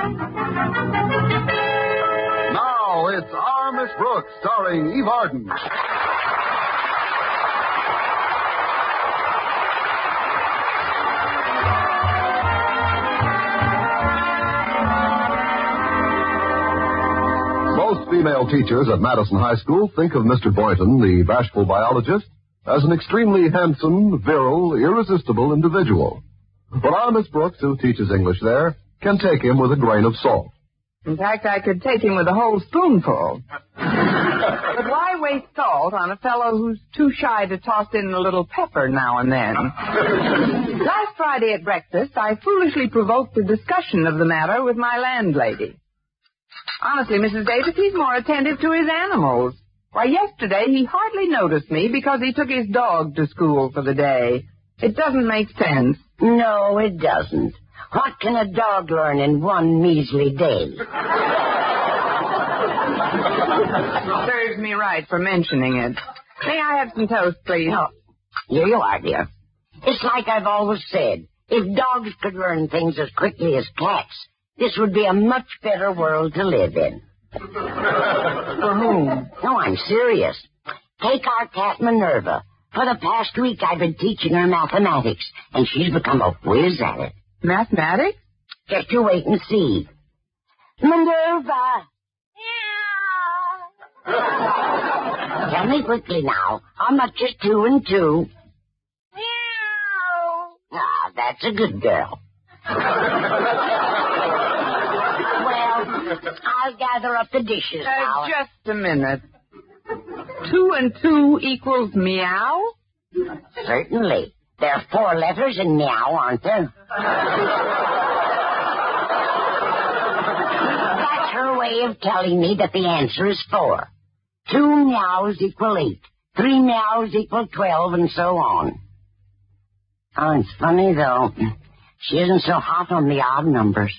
Now it's Our Miss Brooks, starring Eve Arden. Most female teachers at Madison High School think of Mr. Boynton, the bashful biologist, as an extremely handsome, virile, irresistible individual. But our Miss Brooks, who teaches English there, can take him with a grain of salt. In fact, I could take him with a whole spoonful. But why waste salt on a fellow who's too shy to toss in a little pepper now and then? Last Friday at breakfast, I foolishly provoked a discussion of the matter with my landlady. Honestly, Mrs. Davis, he's more attentive to his animals. Why, yesterday he hardly noticed me because he took his dog to school for the day. It doesn't make sense. No, it doesn't. What can a dog learn in one measly day? Serves me right for mentioning it. May I have some toast, please? Oh, here you are, dear. It's like I've always said. If dogs could learn things as quickly as cats, this would be a much better world to live in. For whom? No, I'm serious. Take our cat Minerva. For the past week, I've been teaching her mathematics, and she's become a whiz at it. Mathematics? Just you wait and see. Minerva! Tell me quickly now, how much is 2 and 2? Ah, that's a good girl. Well, I'll gather up the dishes now. Just a minute. 2 and 2 equals meow? Certainly. There are 4 letters in meow, aren't there? That's her way of telling me that the answer is 4. 2 meows equal 8. 3 meows equal 12, and so on. Oh, it's funny, though. She isn't so hot on the odd numbers.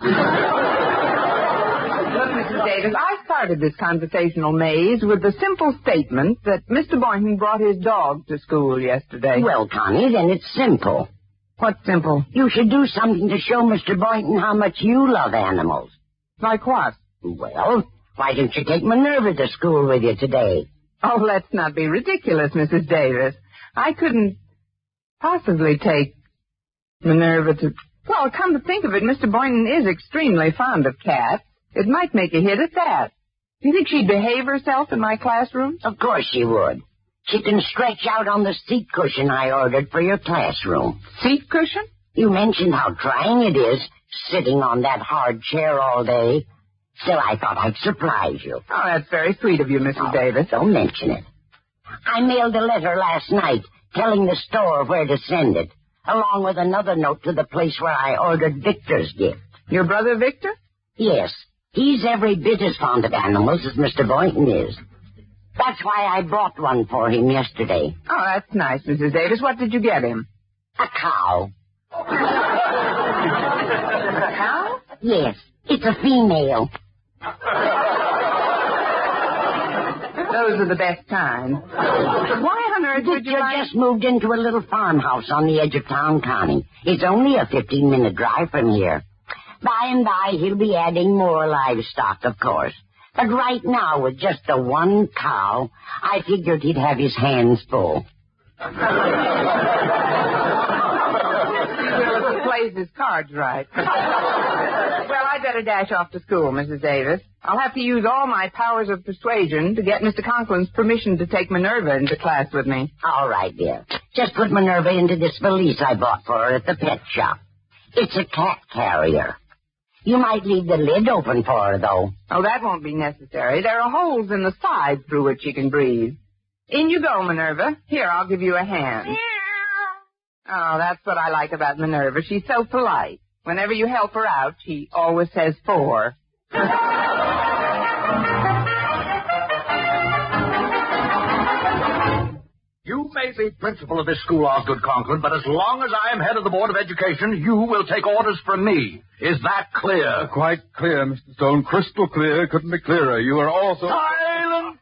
Look, Mrs. Davis, I started this conversational maze with the simple statement that Mr. Boynton brought his dog to school yesterday. Well, Connie, then it's simple. What's simple? You should do something to show Mr. Boynton how much you love animals. Like what? Well, why don't you take Minerva to school with you today? Oh, let's not be ridiculous, Mrs. Davis. I couldn't possibly take Minerva to... Well, come to think of it, Mr. Boynton is extremely fond of cats. It might make a hit at that. Do you think she'd behave herself in my classroom? Of course she would. She can stretch out on the seat cushion I ordered for your classroom. Seat cushion? You mentioned how trying it is, sitting on that hard chair all day. Still, I thought I'd surprise you. Oh, that's very sweet of you, Mrs. Davis. Don't mention it. I mailed a letter last night telling the store where to send it, along with another note to the place where I ordered Victor's gift. Your brother Victor? Yes. He's every bit as fond of animals as Mr. Boynton is. That's why I bought one for him yesterday. Oh, that's nice, Mrs. Davis. What did you get him? A cow. A cow? Yes. It's a female. Those are the best kind. Why on earth would you like... just moved into a little farmhouse on the edge of town, Connie. It's only a 15-minute drive from here. By and by, he'll be adding more livestock, of course. But right now, with just the one cow, I figured he'd have his hands full. He plays his cards right. Well, I'd better dash off to school, Mrs. Davis. I'll have to use all my powers of persuasion to get Mr. Conklin's permission to take Minerva into class with me. All right, dear. Just put Minerva into this valise I bought for her at the pet shop. It's a cat carrier. You might leave the lid open for her, though. Oh, that won't be necessary. There are holes in the sides through which she can breathe. In you go, Minerva. Here, I'll give you a hand. Oh, that's what I like about Minerva. She's so polite. Whenever you help her out, she always says 4. You may be principal of this school, Osgood Conklin, but as long as I am head of the Board of Education, you will take orders from me. Is that clear? Quite clear, Mr. Stone. Crystal clear. Couldn't be clearer. You are also... Silence!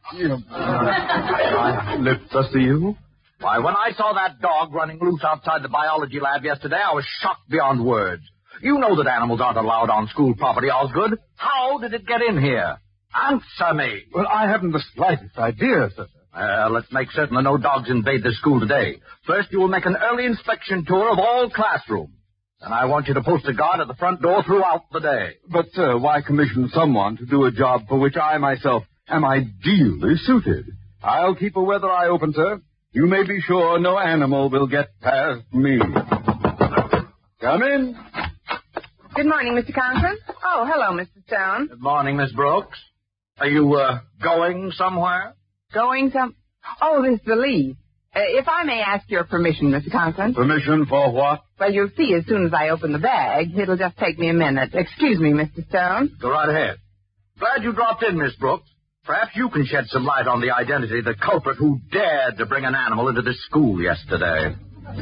My lips are sealed. Why, when I saw that dog running loose outside the biology lab yesterday, I was shocked beyond words. You know that animals aren't allowed on school property, Osgood. How did it get in here? Answer me. Well, I haven't the slightest idea, sir. Let's make certain that no dogs invade this school today. First, you will make an early inspection tour of all classrooms. And I want you to post a guard at the front door throughout the day. But, sir, why commission someone to do a job for which I myself am ideally suited? I'll keep a weather eye open, sir. You may be sure no animal will get past me. Come in. Good morning, Mr. Conklin. Oh, hello, Mr. Stone. Good morning, Miss Brooks. Are you, going somewhere? Going some... Oh, this is the lead. If I may ask your permission, Mr. Conklin. Permission for what? Well, you'll see as soon as I open the bag. It'll just take me a minute. Excuse me, Mr. Stone. Go right ahead. Glad you dropped in, Miss Brooks. Perhaps you can shed some light on the identity of the culprit who dared to bring an animal into this school yesterday.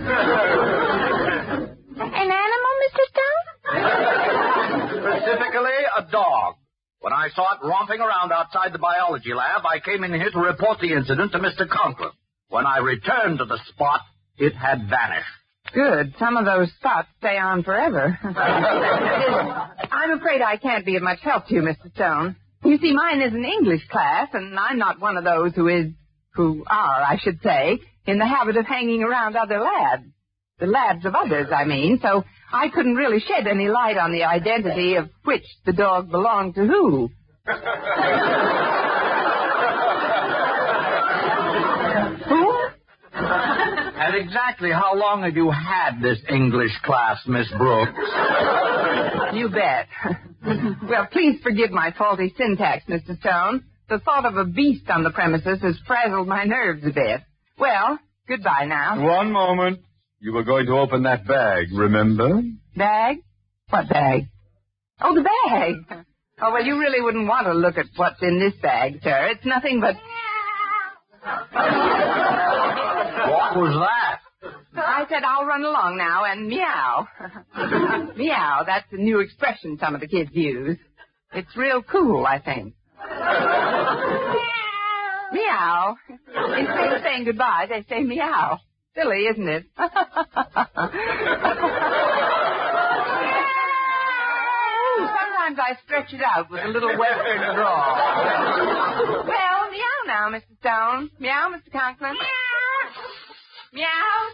An animal, Mr. Stone? Specifically, a dog. When I saw it romping around outside the biology lab, I came in here to report the incident to Mr. Conklin. When I returned to the spot, it had vanished. Good. Some of those spots stay on forever. I'm afraid I can't be of much help to you, Mr. Stone. You see, mine is an English class, and I'm not one of those who are, I should say, in the habit of hanging around other labs. The labs of others, I mean, so I couldn't really shed any light on the identity of which the dog belonged to who. Who? And exactly how long have you had this English class, Miss Brooks? You bet. Well, please forgive my faulty syntax, Mr. Stone. The thought of a beast on the premises has frazzled my nerves a bit. Well, goodbye now. One moment. You were going to open that bag, remember? Bag? What bag? Oh, the bag. Oh, well, you really wouldn't want to look at what's in this bag, sir. It's nothing but... What was that? I said I'll run along now and meow. Meow, that's a new expression some of the kids use. It's real cool, I think. Meow. Instead of saying goodbye, they say meow. Silly, isn't it? Sometimes I stretch it out with a little western drawl. Well, meow now, Mr. Stone. Meow, Mr. Conklin. Meow.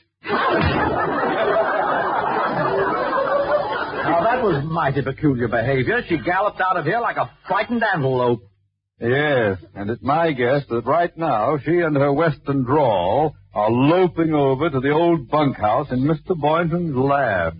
Now, that was mighty peculiar behavior. She galloped out of here like a frightened antelope. Yes, and it's my guess that right now she and her western drawl are loping over to the old bunkhouse in Mr. Boynton's lab.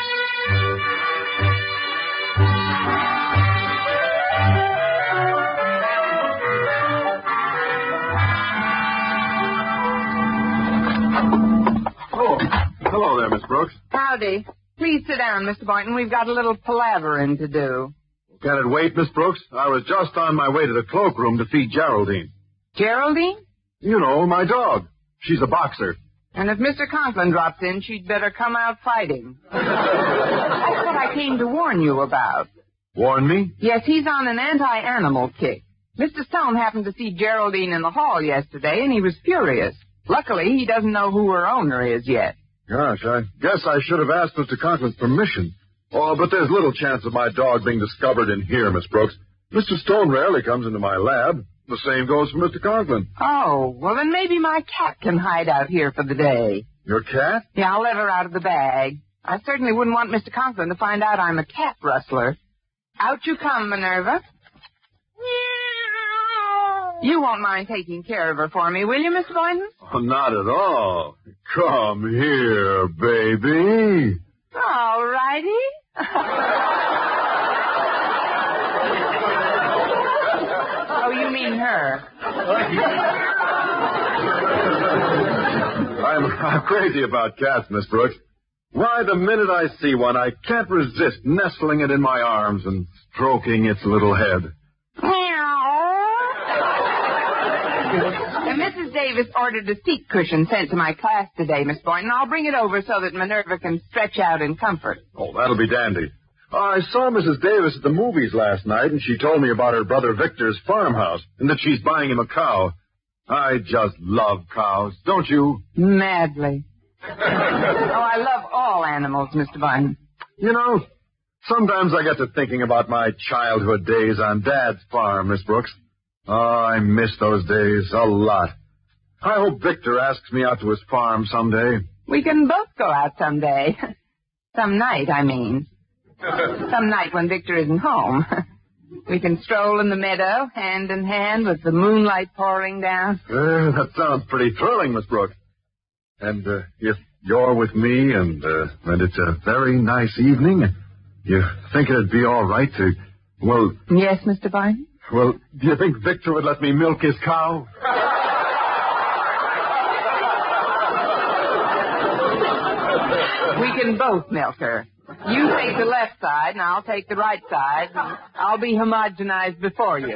Oh, hello there, Miss Brooks. Howdy. Please sit down, Mr. Boynton. We've got a little palavering to do. Can it wait, Miss Brooks? I was just on my way to the cloakroom to feed Geraldine. Geraldine? You know, my dog. She's a boxer. And if Mr. Conklin drops in, she'd better come out fighting. That's what I came to warn you about. Warn me? Yes, he's on an anti-animal kick. Mr. Stone happened to see Geraldine in the hall yesterday, and he was furious. Luckily, he doesn't know who her owner is yet. Gosh, I guess I should have asked Mr. Conklin's permission. Oh, but there's little chance of my dog being discovered in here, Miss Brooks. Mr. Stone rarely comes into my lab. The same goes for Mr. Conklin. Oh, well, then maybe my cat can hide out here for the day. Your cat? Yeah, I'll let her out of the bag. I certainly wouldn't want Mr. Conklin to find out I'm a cat rustler. Out you come, Minerva. You won't mind taking care of her for me, will you, Mr. Boynton? Oh, not at all. Come here, baby. All righty. Oh, you mean her. I'm crazy about cats, Miss Brooks. Why, the minute I see one, I can't resist nestling it in my arms and stroking its little head. And Mrs. Davis ordered a seat cushion sent to my class today, Miss Boynton. I'll bring it over so that Minerva can stretch out in comfort. Oh, that'll be dandy. I saw Mrs. Davis at the movies last night, and she told me about her brother Victor's farmhouse and that she's buying him a cow. I just love cows, don't you? Madly. Oh, I love all animals, Mr. Boynton. You know, sometimes I get to thinking about my childhood days on Dad's farm, Miss Brooks. Oh, I miss those days a lot. I hope Victor asks me out to his farm someday. We can both go out someday. Some night, I mean. Some night when Victor isn't home. We can stroll in the meadow, hand in hand, with the moonlight pouring down. That sounds pretty thrilling, Miss Brooks. And if you're with me and it's a very nice evening, you think it'd be all right to, well... Yes, Mr. Boynton? Well, do you think Victor would let me milk his cow? We can both milk her. You take the left side, and I'll take the right side. And I'll be homogenized before you.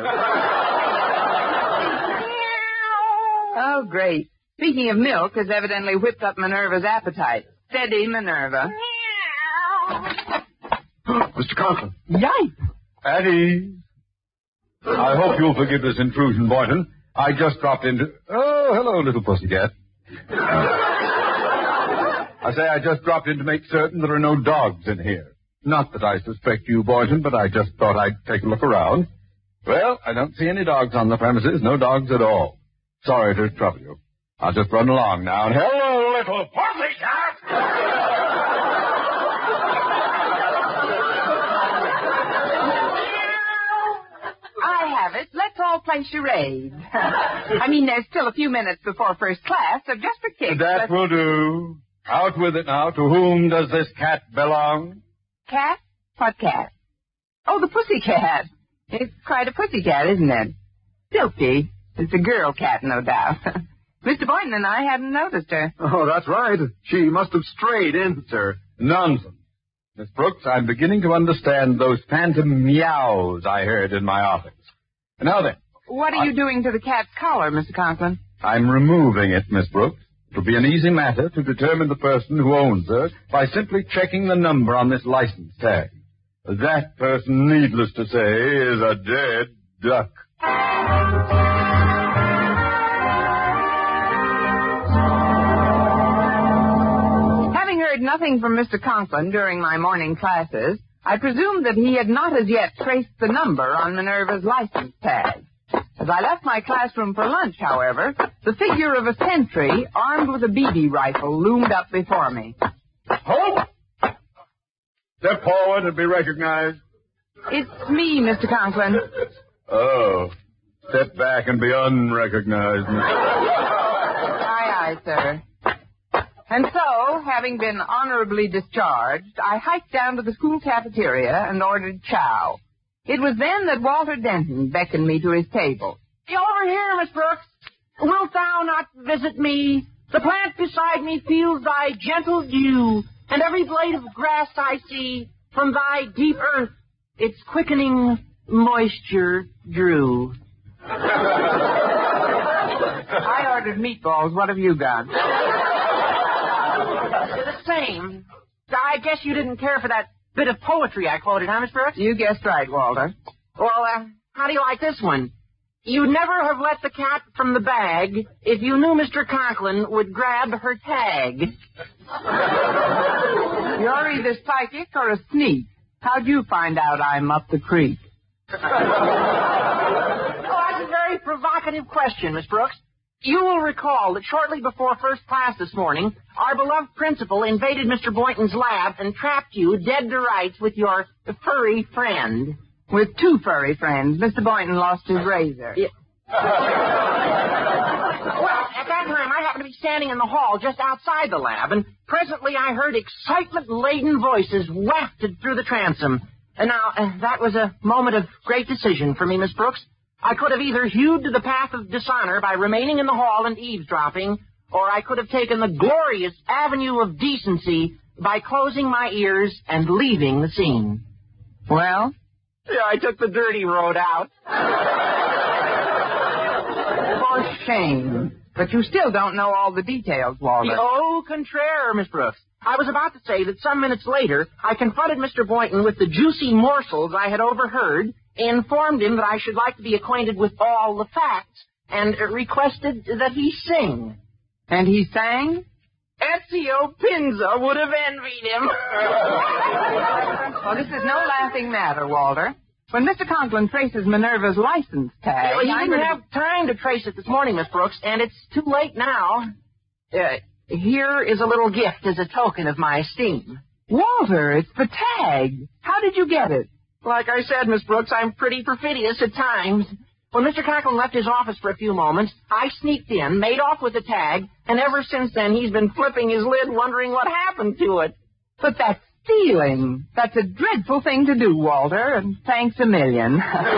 Oh, great. Speaking of milk, has evidently whipped up Minerva's appetite. Steady, Minerva. Mr. Conklin. Yikes. Addie. I hope you'll forgive this intrusion, Boynton. I just dropped into... Oh, hello, little pussycat. I say I just dropped in to make certain there are no dogs in here. Not that I suspect you, Boynton, but I just thought I'd take a look around. Well, I don't see any dogs on the premises. No dogs at all. Sorry to trouble you. I'll just run along now. And hello, little pussycat! Let's all play charades. I mean, there's still a few minutes before first class, so just for kicks. That will do. Out with it now. To whom does this cat belong? Cat? What cat? Oh, the pussy cat. It's quite a pussy cat, isn't it? Silky. It's a girl cat, no doubt. Mr. Boynton and I hadn't noticed her. Oh, that's right. She must have strayed in, sir. Nonsense. Miss Brooks, I'm beginning to understand those phantom meows I heard in my office. Now then. What are you doing to the cat's collar, Mr. Conklin? I'm removing it, Miss Brooks. It'll be an easy matter to determine the person who owns her by simply checking the number on this license tag. That person, needless to say, is a dead duck. Having heard nothing from Mr. Conklin during my morning classes, I presumed that he had not as yet traced the number on Minerva's license tag. As I left my classroom for lunch, however, the figure of a sentry armed with a BB rifle loomed up before me. Halt! Step forward and be recognized. It's me, Mr. Conklin. Oh, step back and be unrecognized. Aye, aye, sir. And so, having been honorably discharged, I hiked down to the school cafeteria and ordered chow. It was then that Walter Denton beckoned me to his table. Over here, Miss Brooks. Wilt thou not visit me? The plant beside me feels thy gentle dew, and every blade of grass I see from thy deep earth its quickening moisture drew. I ordered meatballs. What have you got? The same. I guess you didn't care for that bit of poetry I quoted, huh, Miss Brooks? You guessed right, Walter. Well, how do you like this one? You'd never have let the cat from the bag if you knew Mr. Conklin would grab her tag. You're either psychic or a sneak. How'd you find out I'm up the creek? Oh, that's a very provocative question, Miss Brooks. You will recall that shortly before first class this morning, our beloved principal invaded Mr. Boynton's lab and trapped you dead to rights with your furry friend. With two furry friends. Mr. Boynton lost his razor. Yeah. Well, at that time, I happened to be standing in the hall just outside the lab, and presently I heard excitement-laden voices wafted through the transom. And now, that was a moment of great decision for me, Miss Brooks. I could have either hewed to the path of dishonor by remaining in the hall and eavesdropping, or I could have taken the glorious avenue of decency by closing my ears and leaving the scene. Well? Yeah, I took the dirty road out. For shame. But you still don't know all the details, Walter. Au contraire, Miss Brooks. I was about to say that some minutes later, I confronted Mr. Boynton with the juicy morsels I had overheard, informed him that I should like to be acquainted with all the facts, and requested that he sing. And he sang? Ezio Pinza would have envied him. Well, this is no laughing matter, Walter. When Mr. Conklin traces Minerva's license tag... Well, he didn't have time to trace it this morning, Miss Brooks, and it's too late now. Here is a little gift as a token of my esteem. Walter, it's the tag. How did you get it? Like I said, Miss Brooks, I'm pretty perfidious at times. When Mr. Conklin left his office for a few moments, I sneaked in, made off with the tag, and ever since then he's been flipping his lid wondering what happened to it. But that's stealing. That's a dreadful thing to do, Walter, and thanks a million.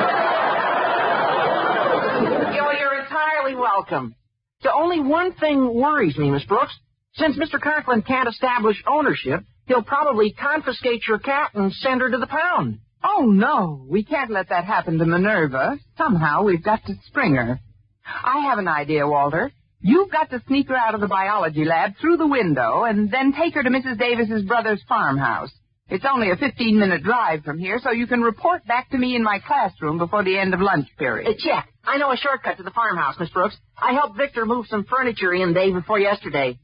You're entirely welcome. The only one thing worries me, Miss Brooks. Since Mr. Conklin can't establish ownership, he'll probably confiscate your cat and send her to the pound. Oh, no. We can't let that happen to Minerva. Somehow we've got to spring her. I have an idea, Walter. You've got to sneak her out of the biology lab through the window and then take her to Mrs. Davis's brother's farmhouse. It's only a 15-minute drive from here, so you can report back to me in my classroom before the end of lunch period. Check. I know a shortcut to the farmhouse, Miss Brooks. I helped Victor move some furniture in day before yesterday.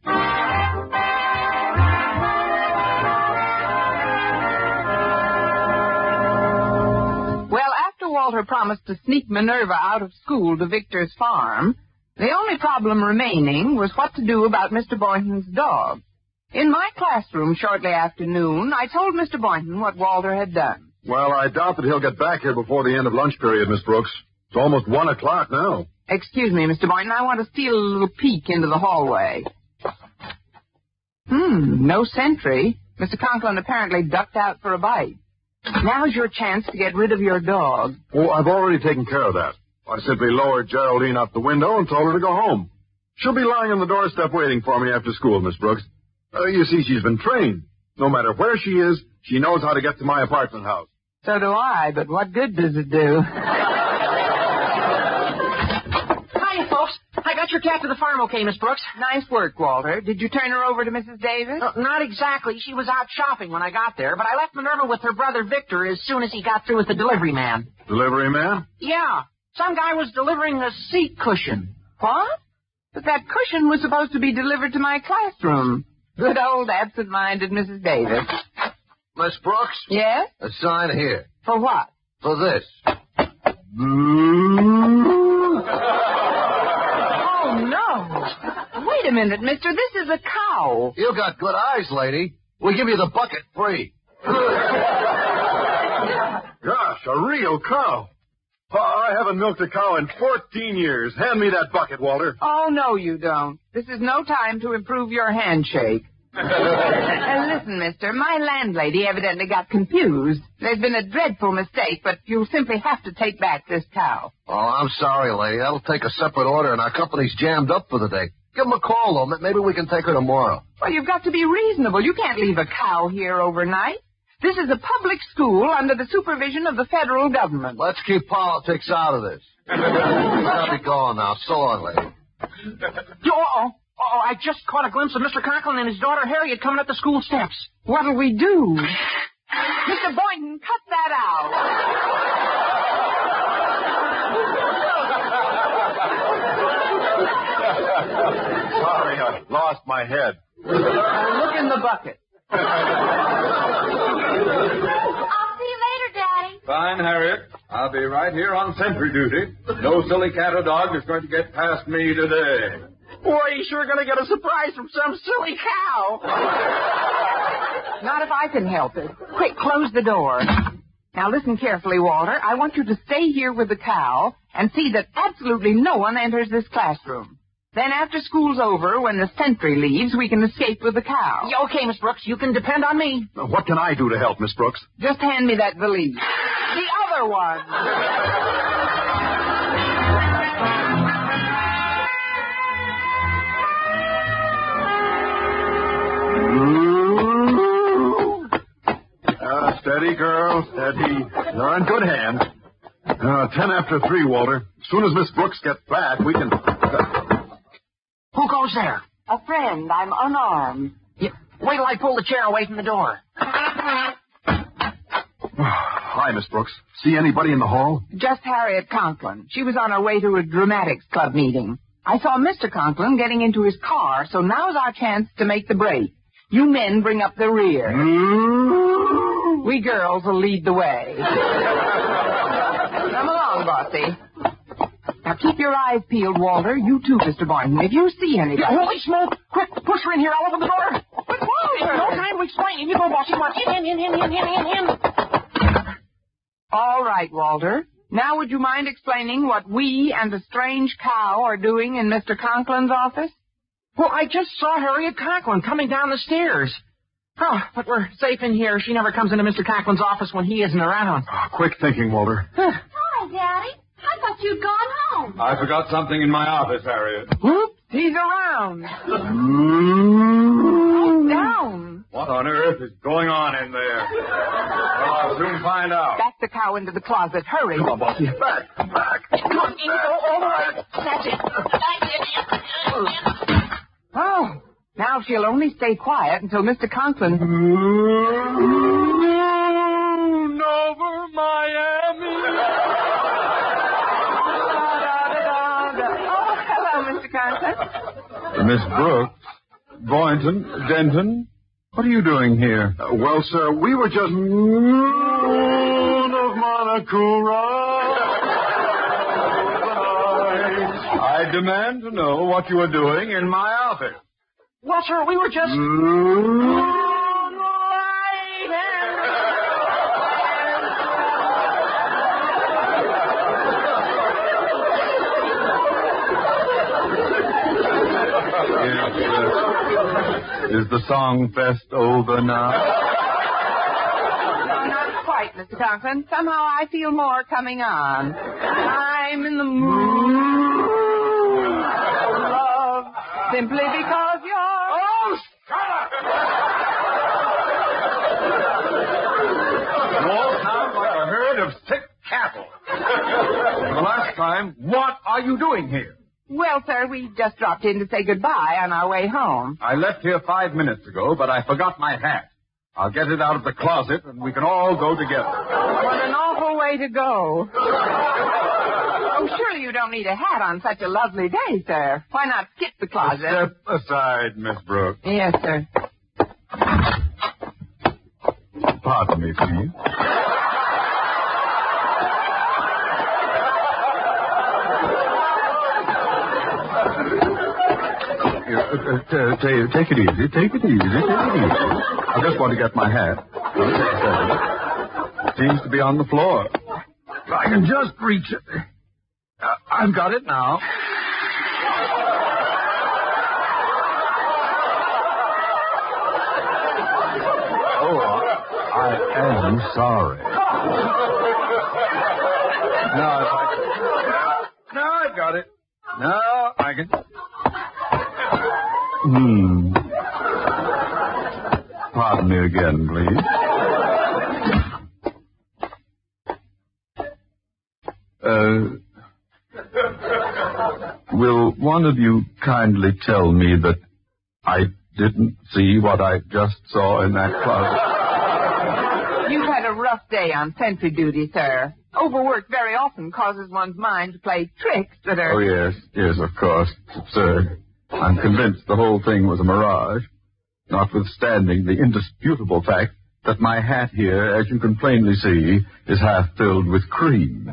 Well, after Walter promised to sneak Minerva out of school to Victor's farm, the only problem remaining was what to do about Mr. Boynton's dog. In my classroom shortly after noon, I told Mr. Boynton what Walter had done. Well, I doubt that he'll get back here before the end of lunch period, Miss Brooks. It's almost 1 o'clock now. Excuse me, Mr. Boynton, I want to steal a little peek into the hallway. No sentry. Mr. Conklin apparently ducked out for a bite. Now's your chance to get rid of your dog. Oh, I've already taken care of that. I simply lowered Geraldine out the window and told her to go home. She'll be lying on the doorstep waiting for me after school, Miss Brooks. You see, she's been trained. No matter where she is, she knows how to get to my apartment house. So do I, but what good does it do? Hiya, folks. I got your cat to the farm okay, Miss Brooks. Nice work, Walter. Did you turn her over to Mrs. Davis? Not exactly. She was out shopping when I got there, but I left Minerva with her brother Victor as soon as he got through with the delivery man. Delivery man? Yeah. Some guy was delivering a seat cushion. What? But that cushion was supposed to be delivered to my classroom. Good old absent-minded Mrs. Davis. Miss Brooks? Yes? A sign here. For what? For this. Oh, no. Wait a minute, mister. This is a cow. You got good eyes, lady. We'll give you the bucket free. Gosh, a real cow. I haven't milked a cow in 14 years. Hand me that bucket, Walter. Oh, no, you don't. This is no time to improve your handshake. Listen, mister, my landlady evidently got confused. There's been a dreadful mistake, but you'll simply have to take back this cow. Oh, I'm sorry, lady. That'll take a separate order, and our company's jammed up for the day. Give 'em a call, though. Maybe we can take her tomorrow. Well, you've got to be reasonable. You can't leave a cow here overnight. This is a public school under the supervision of the federal government. Let's keep politics out of this. I'll be going now. So long, lady. I just caught a glimpse of Mr. Conklin and his daughter Harriet coming up the school steps. What'll we do? Mr. Boynton, cut that out. Sorry, I lost my head. Look in the bucket. I'll see you later, Daddy. Fine, Harriet. I'll be right here on sentry duty. No silly cat or dog is going to get past me today. Boy, he's sure going to get a surprise from some silly cow. Not if I can help it. Quick, close the door. Now listen carefully, Walter. I want you to stay here with the cow and see that absolutely no one enters this classroom. Then after school's over, when the sentry leaves, we can escape with the cow. Okay, Miss Brooks, you can depend on me. What can I do to help, Miss Brooks? Just hand me that valise. The other one. Steady, girl, steady. You're in good hands. 10 after 3, Walter. As soon as Miss Brooks gets back, we can... Who goes there? A friend. I'm unarmed. Wait till I pull the chair away from the door. Hi, Miss Brooks. See anybody in the hall? Just Harriet Conklin. She was on her way to a dramatics club meeting. I saw Mr. Conklin getting into his car, so now's our chance to make the break. You men bring up the rear. We girls will lead the way. Come along, Bossy. Now keep your eyes peeled, Walter. You too, Mr. Boynton. If you see anybody... Holy smoke! Quick, push her in here. I'll open the door. But Walter! No time to explain. In you go, bossy. Come on. In. All right, Walter. Now would you mind explaining what we and the strange cow are doing in Mr. Conklin's office? Well, I just saw Harriet Conklin coming down the stairs. Oh, but we're safe in here. She never comes into Mr. Conklin's office when he isn't around. Oh, quick thinking, Walter. Hi, Daddy. I thought you'd gone home. I forgot something in my office, Harriet. Whoops, he's around. Down. What on earth is going on in there? Well, I'll soon find out. Back the cow into the closet. Hurry. Come on, Bossy. Back. Come on, in you go all the way. That's it. Oh, now she'll only stay quiet until Mr. Conklin... Over Miami. Oh, hello, Mr. Conklin. Miss Brooks, Boynton, Denton, what are you doing here? Well, sir, we were just... of Monocura. I demand to know what you are doing in my office. Well, sir, we were just... Is the song fest over now? No, not quite, Mr. Conklin. Somehow I feel more coming on. I'm in the mood for love simply because you're... Oh, shut up! You all sound like a herd of sick cattle. For the last time, what are you doing here? Well, sir, we just dropped in to say goodbye on our way home. I left here 5 minutes ago, but I forgot my hat. I'll get it out of the closet, and we can all go together. What an awful way to go. Oh, surely you don't need a hat on such a lovely day, sir. Why not skip the closet? Step aside, Miss Brooks. Yes, sir. Pardon me, please. Take it easy. Take it easy. I just want to get my hat. Seems to be on the floor. I can just reach it. I've got it now. Oh, I am sorry. Now I've got it. Now I can... Pardon me again, please. Will one of you kindly tell me that I didn't see what I just saw in that closet? You've had a rough day on sentry duty, sir. Overwork very often causes one's mind to play tricks that are... Oh, yes, of course. It's absurd. I'm convinced the whole thing was a mirage, notwithstanding the indisputable fact that my hat here, as you can plainly see, is half filled with cream.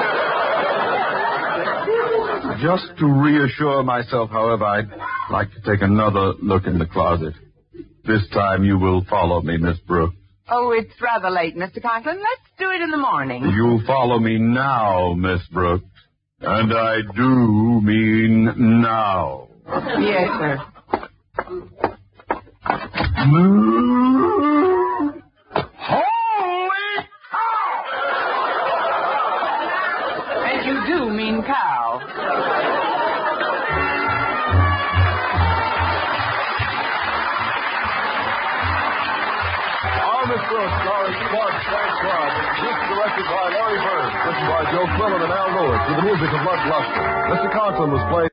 Just to reassure myself, however, I'd like to take another look in the closet. This time you will follow me, Miss Brooks. Oh, it's rather late, Mr. Conklin. Let's do it in the morning. You follow me now, Miss Brooks. And I do mean now. Yes, sir. Holy cow! And you do mean cow. Miss Brooks, starring Clark Schwab, this directed by Larry Bird, written by Joe Quillen and Al Lewis, with the music of Bud Luster. Mr. Conklin was played